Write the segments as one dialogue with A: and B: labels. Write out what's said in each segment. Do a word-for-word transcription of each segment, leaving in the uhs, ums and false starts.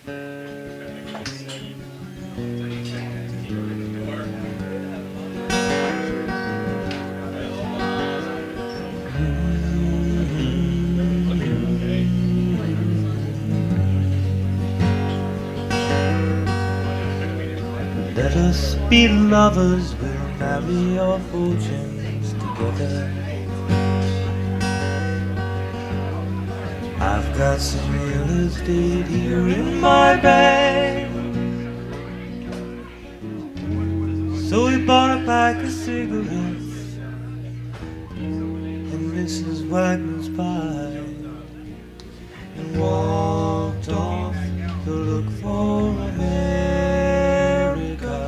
A: Let us be lovers, we'll marry our fortunes together. I've got some real estate here in my bag. So we bought a pack of cigarettes and Missus Wagner's pie and walked off to look for America.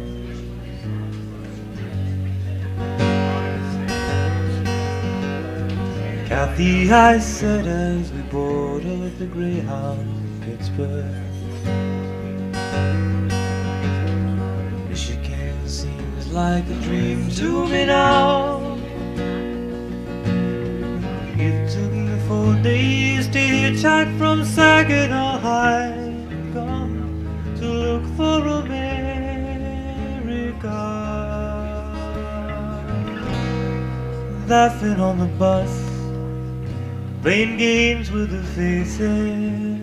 A: Kathy, I said as we boarded the Greyhound in Pittsburgh, Michigan seems like a dream to me now. It took me four days to hitchhike from Saginaw High, gone to look for America. Laughing on the bus, playing games with the faces.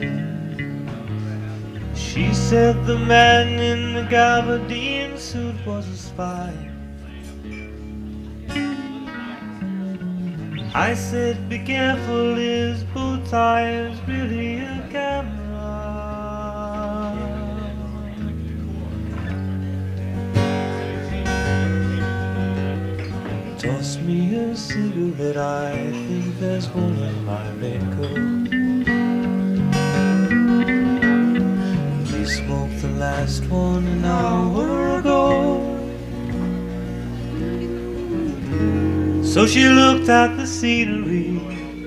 A: She said the man in the gabardine suit was a spy. I said, be careful, his bow tie is really a camera. Toss me a cigarette, I think there's one in my raincoat. We smoked the last one an hour ago. So she looked at the scenery,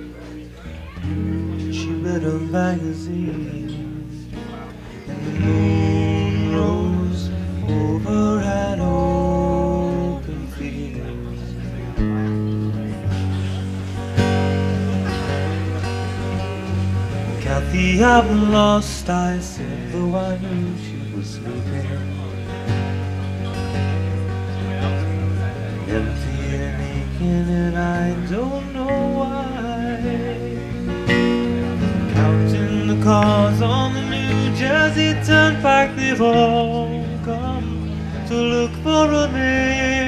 A: she read a magazine, and the moon rose over an open field. Kathy, I'm lost, I said, though I knew she was sleeping. Empty and aching, and I don't know why. Counting the cars on the New Jersey Turnpike, they've all come to look for a man.